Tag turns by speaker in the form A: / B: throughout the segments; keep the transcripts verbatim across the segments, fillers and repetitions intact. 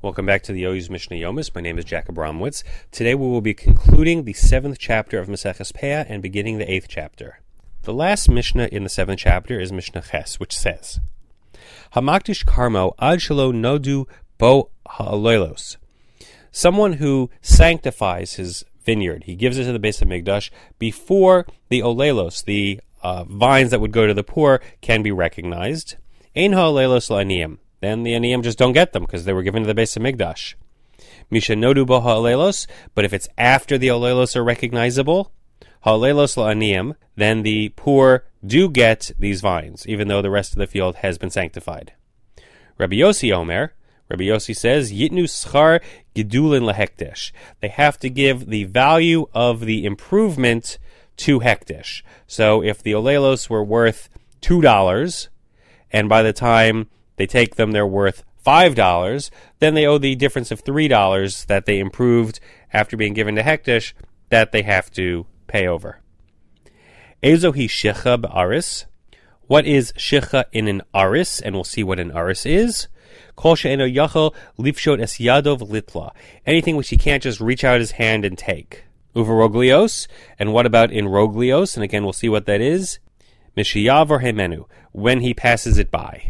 A: Welcome back to the Yoy's Mishnah Yomis. My name is Jack Abramowitz. Today we will be concluding the seventh chapter of Maseches Peah and beginning the eighth chapter. The last Mishnah in the seventh chapter is Mishnah Ches, which says, Hamakdish karmo ad shelo nodu bo ha'alelos. Someone who sanctifies his vineyard, he gives it to the Beis Hamikdash before the olelos, the uh, vines that would go to the poor, can be recognized. Ein ha'alelos la'aniyim. Then the aniyim just don't get them because they were given to the Beis Hamikdash. Misha nodu bo ha'alelos, but if it's after the olelos are recognizable, ha'alelos la'aniyim, then the poor do get these vines, even though the rest of the field has been sanctified. Rabbi Yossi Omer, Rabbi Yossi says, Yitnu schar gidulin lahekdesh. They have to give the value of the improvement to hekdesh. So if the olelos were worth two dollars, and by the time they take them, they're worth five dollars, then they owe the difference of three dollars that they improved after being given to hekdesh that they have to pay over. Ezo hi shicha b'aris. What is shicha in an aris? And we'll see what an aris is. Kol she'eno yachol lifshot es yadov litla. Anything which he can't just reach out his hand and take. Uveroglios. And what about in roglios? And again, we'll see what that is. Mishiyavor hemenu. When he passes it by.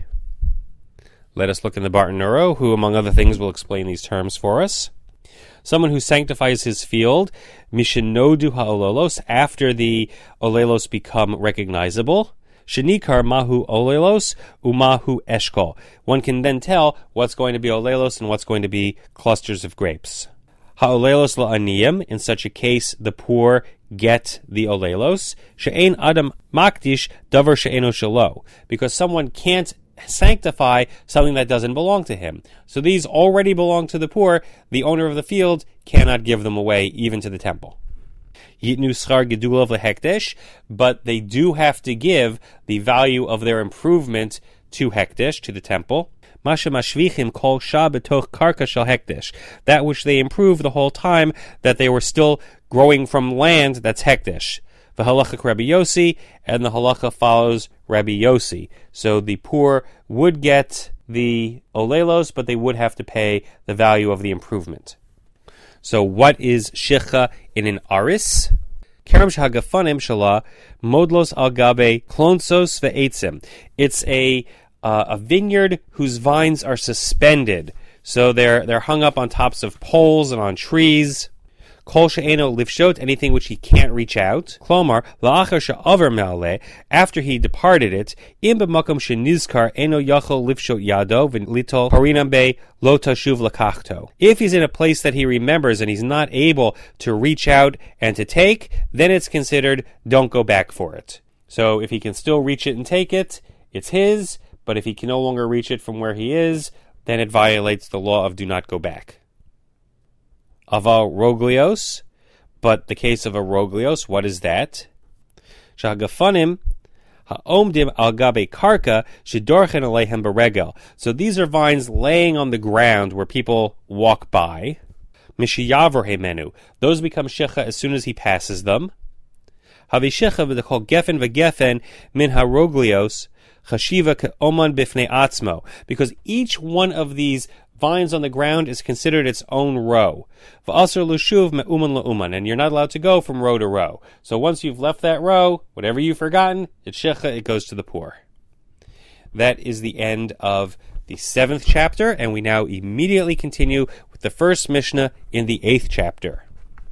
A: Let us look in the Barton Neuro, who, among other things, will explain these terms for us. Someone who sanctifies his field, mishenodu ha'olelos, after the olelos become recognizable. Shenikar mahu olelos umahu eshkol. One can then tell what's going to be olelos and what's going to be clusters of grapes. Ha'olelos la'aniyim, in such a case, the poor get the olelos. She'ein adam makdish davar she'eno shelo, because someone can't sanctify something that doesn't belong to him. So these already belong to the poor. The owner of the field cannot give them away even to the temple. Yitnu schar gedulav lehekdesh, but they do have to give the value of their improvement to hekdesh, to the temple. Masha mashvichim kol shah betoch karka shel hekdesh, that which they improve the whole time that they were still growing from land that's hekdesh. V'halachak Rabbi Yossi, and the halacha follows Rabbi Yossi. So the poor would get the olelos, but they would have to pay the value of the improvement. So what is shicha in an aris? Kerem shagafanim shala modlos al gabe klonsos ve'etzim. It's a uh, a vineyard whose vines are suspended, so they're they're hung up on tops of poles and on trees. Kol she'eno lifshot, anything which he can't reach out. Klomar, la'achar she'aver me'aleh, after he departed it, im b'makom she'nizkar eno yachol lifshot yado v'litol parinam be lo tashuv lakachto. If he's in a place that he remembers and he's not able to reach out and to take, then it's considered don't go back for it. So if he can still reach it and take it, it's his, but if he can no longer reach it from where he is, then it violates the law of do not go back. Aval roglios, but the case of a roglios, what is that? Shagafanim ha'omdim al gabe karka shedorchen alehem beregel. So these are vines laying on the ground where people walk by. Mishiyavor hemenu. Those become shicha as soon as he passes them. Havi shicha v'dechol gefen v'gefen min haroglios chashiva ke'oman bifnei atzmo. Because each one of these vines on the ground is considered its own row. V'asr l'shuv me'uman la'uman, and you're not allowed to go from row to row. So once you've left that row, whatever you've forgotten, it's shecha, it goes to the poor. That is the end of the seventh chapter, and we now immediately continue with the first Mishnah in the eighth chapter.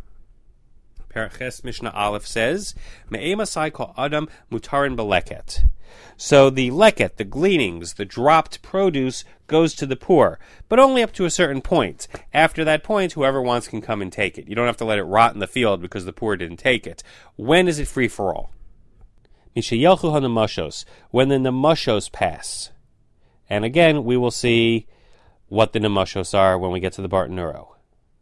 A: Paraches Mishnah Aleph says, Me'emasai kol adam mutarin beleket. So the leket, the gleanings, the dropped produce goes to the poor, but only up to a certain point. After that point, whoever wants can come and take it. You don't have to let it rot in the field because the poor didn't take it. When is it free for all? Mishayelchu hanamashos, when the namashos pass. And again, we will see what the namashos are when we get to the Barton Neuro.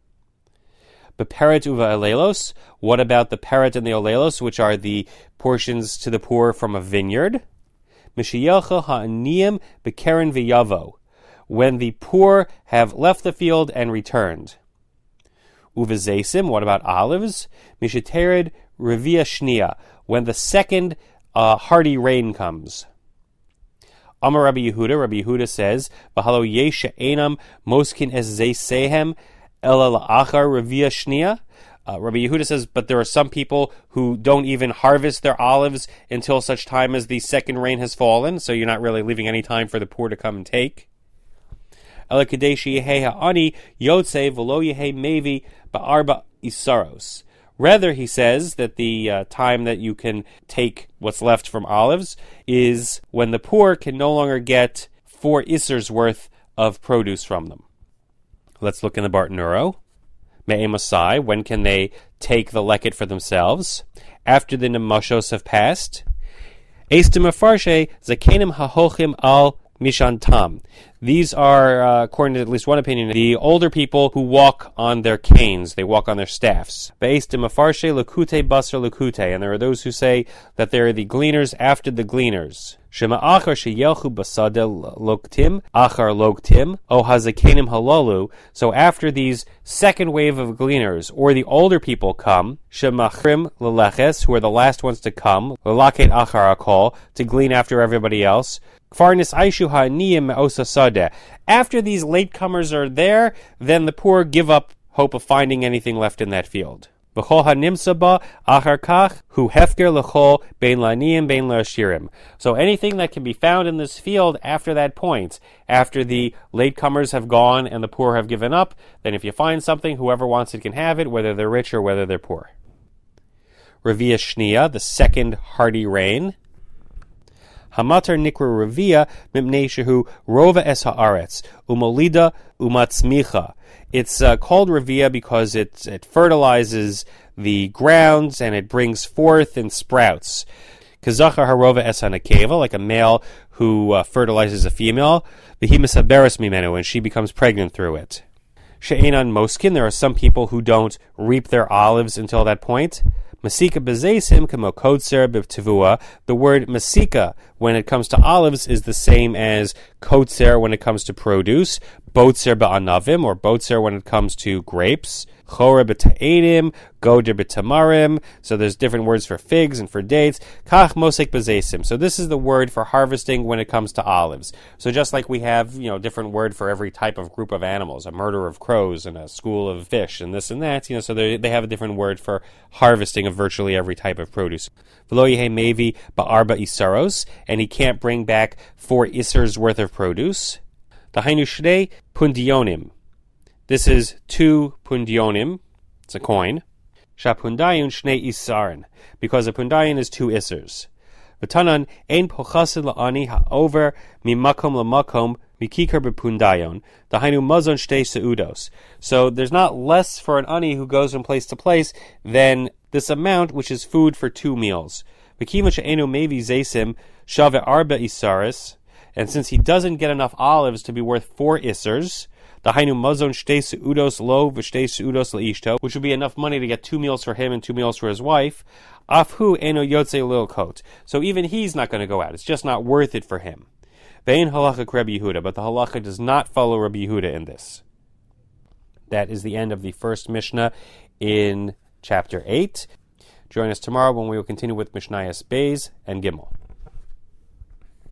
A: Beperet uva alelos, what about the peret and the olelos, which are the portions to the poor from a vineyard? Mishayelcha ha'aniyim bekeren v'yavo, when the poor have left the field and returned. Uvezesim, what about olives? Mishatered revia shnia, when the second uh, hearty rain comes. Amar Rabbi Yehuda, Rabbi Yehuda says, V'halo yesh she'enam moskin es zeisehem ela la'achar revia shnia. Uh, Rabbi Yehuda says, but there are some people who don't even harvest their olives until such time as the second rain has fallen, so you're not really leaving any time for the poor to come and take. Ela kadeshi yehei ha'ani yotze v'lo yehei mevi ba'arba isaros. Rather, he says that the uh, time that you can take what's left from olives is when the poor can no longer get four isers worth of produce from them. Let's look in the Bartanuro. Me'emasai, when can they take the leket for themselves? After the nemoshos have passed. Eistim afarshe zakenim hahochim al mishantam. These are, uh, according to at least one opinion, the older people who walk on their canes. They walk on their staffs. Be'estim afarshe lekute basar lekute. And there are those who say that they are the gleaners after the gleaners. Shema achar sheyelchu basada loktim, achar loktim, o hazakenim halalu. So after these second wave of gleaners, or the older people come, shemachrim leleches, who are the last ones to come, lelaket achar akol, to glean after everybody else. After these latecomers are there, then the poor give up hope of finding anything left in that field. So anything that can be found in this field after that point, after the latecomers have gone and the poor have given up, then if you find something, whoever wants it can have it, whether they're rich or whether they're poor. Revia Shnia, the second hardy rain. Hamatar nikra revia mipnei shehu rova es haaretz umolida umatzmicha. It's uh, called revia because it it fertilizes the grounds and it brings forth and sprouts. Kazachar harova es hanakeva, like a male who uh, fertilizes a female. V'himasaberes mimenu, and she becomes pregnant through it. She'enan moskin, there are some people who don't reap their olives until that point. Masika bezesim kamo kotzer b'tivua. The word masika, when it comes to olives, is the same as kotzer when it comes to produce. Botzer ba'anavim, or botzer when it comes to grapes. Chore b'ta'edim, goder b'tamarim. So there's different words for figs and for dates. Kach mosik bezesim. So this is the word for harvesting when it comes to olives. So just like we have, you know, different word for every type of group of animals, a murder of crows and a school of fish and this and that, you know, so they they have a different word for harvesting of virtually every type of produce. V'lo yehei mevi ba'arba isaros, and he can't bring back four isers worth of produce. Dahainu shnei pundionim. This is two pundionim. It's a coin. Shapundayun shnei isarin, because a pundayon is two isers. V'tanan ein pochasid la'ani ha'over mimakom la'makom mikikar b'pundayon. Dahainu mazon shtei seudos. So there's not less for an ani who goes from place to place than this amount, which is food for two meals. V'kima she'enu mevi zesim shave arba isaris. And since he doesn't get enough olives to be worth four isers, the hainu mazon shtei seudos lo v'shtei seudos leishto, which would be enough money to get two meals for him and two meals for his wife, afhu eno yotze lil kot. So even he's not going to go out. It's just not worth it for him. Vein halacha Rabbi Yehuda, but the halacha does not follow Rabbi Yehuda in this. That is the end of the first Mishnah in chapter eight. Join us tomorrow when we will continue with Mishnayos Beis and Gimel.